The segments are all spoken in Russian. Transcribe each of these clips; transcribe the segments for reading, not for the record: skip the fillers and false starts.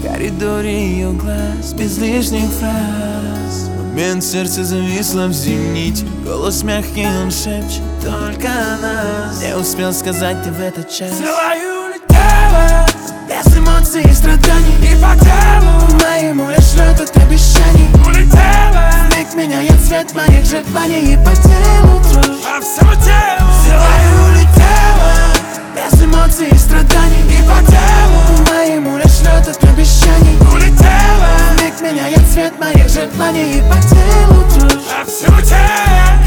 коридоре ее глаз, без лишних фраз. Момент сердце зависло в зените, голос мягкий, он шепчет только нас. Не успел сказать ты в этот час. Целую улетела, без эмоций и страданий. И по телу моему лишь лед от обещаний. Улетела, вмиг меняет цвет моих желаний. И по телу дрожь, по всему телу. Целую улетела, без эмоций и страданий. И по телу моему лишь лед от обещаний. Улетела, вмиг меняет цвет моих желаний. И по телу дрожь, по всему телу.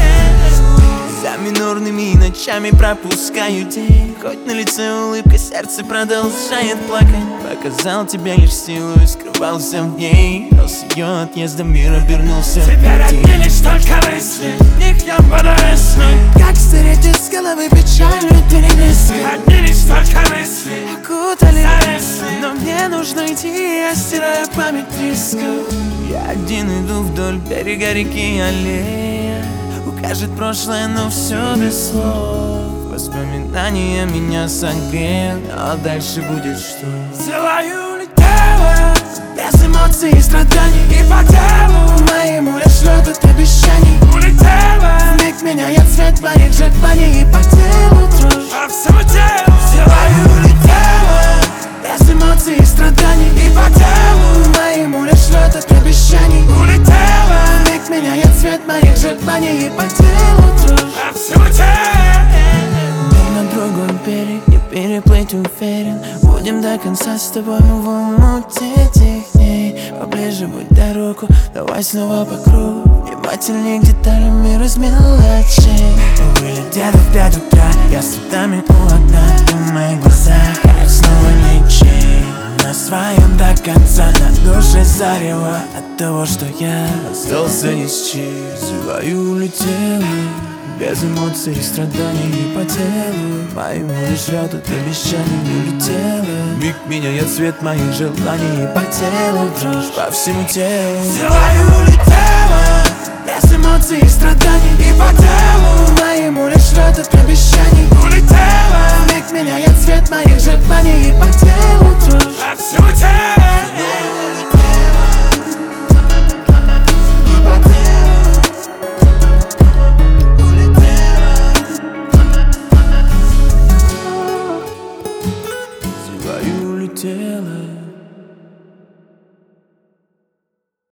За минорными ночами пропускаю день. Хоть на лице улыбка, сердце продолжает плакать. Показал тебе лишь силу и скрывался в ней. Но с ее отъездом мир обернулся. Теперь одни лишь только мысли, в них я буду веснуть. Как стереть из головы печальную переписку. Одни лишь только мысли окутали зависли. Но мне нужно идти, я стираю память рисков. Я один иду вдоль берега реки аллея. Укажет прошлое, но все без слов. Воспоминания меня согреют, а дальше будет что? Целую улетела, без эмоций и страданий. И по телу моему лишь лед от обещаний. Улетела, вмиг меняет цвет моих желаний. И по телу дрожь, по всему телу. Целую улетела, без эмоций и страданий. И по телу моему лишь лед от обещаний. Улетела, вмиг меняет цвет моих желаний. И по телу дрожь, по всему телу. На другой берег не переплыть, уверен. Будем до конца с тобой в омуте этих дней. Поближе будь дорогу, давай снова по кругу. Внимательнее к деталям мира с мелочей. Вылетят в 5 утра, я с цветами у окна. Ты в моих глазах, как снова ничей. На своем до конца, на душе зарево от того, что я остался ни с чем. Свою улетела, без эмоций и страданий. И по телу моему лишь ряд от обещаний. Улетела, миг меняет цвет моих желаний. И по телу дрожь, по всему телу. Целую улетела, без эмоций и страданий. И по телу